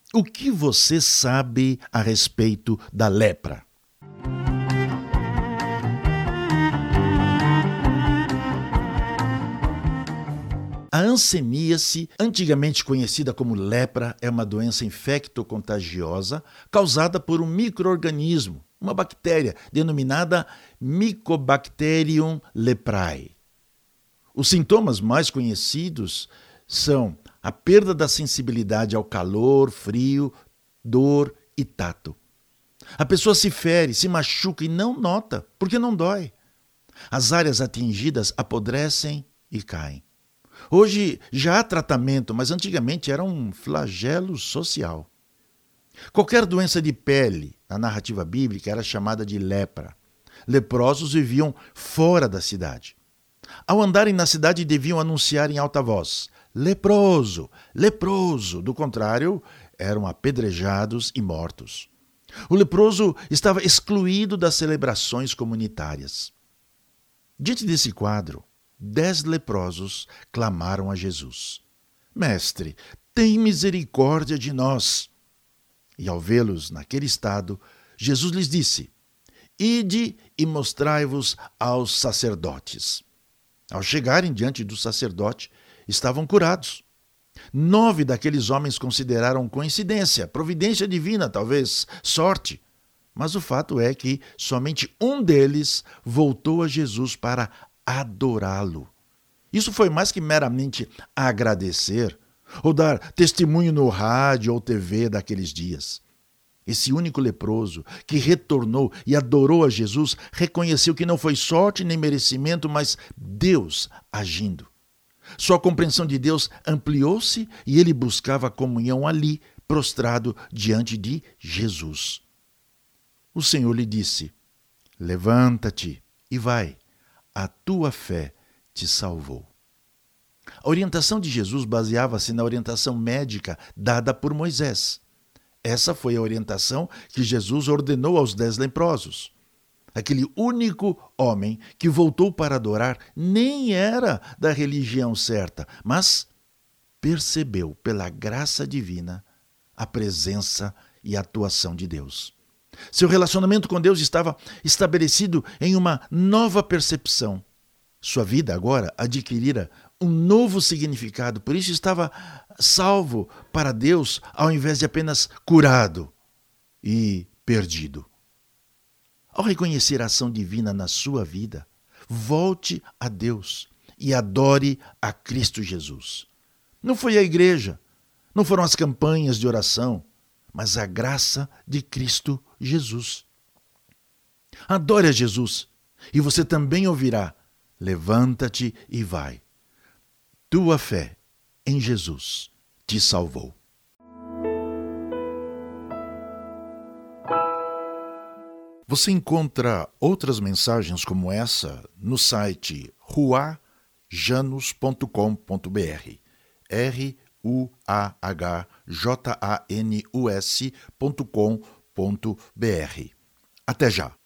O que você sabe a respeito da lepra? A hanseníase, antigamente conhecida como lepra, é uma doença infecto-contagiosa causada por um micro-organismo, uma bactéria denominada Mycobacterium leprae. Os sintomas mais conhecidos são a perda da sensibilidade ao calor, frio, dor e tato. A pessoa se fere, se machuca e não nota, porque não dói. As áreas atingidas apodrecem e caem. Hoje já há tratamento, mas antigamente era um flagelo social. Qualquer doença de pele, na narrativa bíblica, era chamada de lepra. Leprosos viviam fora da cidade. Ao andarem na cidade, deviam anunciar em alta voz: leproso, leproso. Do contrário, eram apedrejados e mortos. O leproso estava excluído das celebrações comunitárias. Diante desse quadro, 10 leprosos clamaram a Jesus: Mestre, tem misericórdia de nós. E ao vê-los naquele estado, Jesus lhes disse: Ide e mostrai-vos aos sacerdotes. Ao chegarem diante do sacerdote, estavam curados. 9 daqueles homens consideraram coincidência, providência divina, talvez sorte. Mas o fato é que somente um deles voltou a Jesus para adorá-lo. Isso foi mais que meramente agradecer ou dar testemunho no rádio ou TV daqueles dias. Esse único leproso que retornou e adorou a Jesus reconheceu que não foi sorte nem merecimento, mas Deus agindo. Sua compreensão de Deus ampliou-se e ele buscava comunhão ali, prostrado diante de Jesus. O Senhor lhe disse: Levanta-te e vai, a tua fé te salvou. A orientação de Jesus baseava-se na orientação médica dada por Moisés. Essa foi a orientação que Jesus ordenou aos 10 leprosos. Aquele único homem que voltou para adorar nem era da religião certa, mas percebeu pela graça divina a presença e a atuação de Deus. Seu relacionamento com Deus estava estabelecido em uma nova percepção. Sua vida agora adquirira um novo significado, por isso estava salvo para Deus ao invés de apenas curado e perdido. Ao reconhecer a ação divina na sua vida, volte a Deus e adore a Cristo Jesus. Não foi a igreja, não foram as campanhas de oração, mas a graça de Cristo Jesus. Adore a Jesus e você também ouvirá: levanta-te e vai. Tua fé em Jesus te salvou. Você encontra outras mensagens como essa no site ruahjanus.com.br. ruahjanus.com.br. Até já!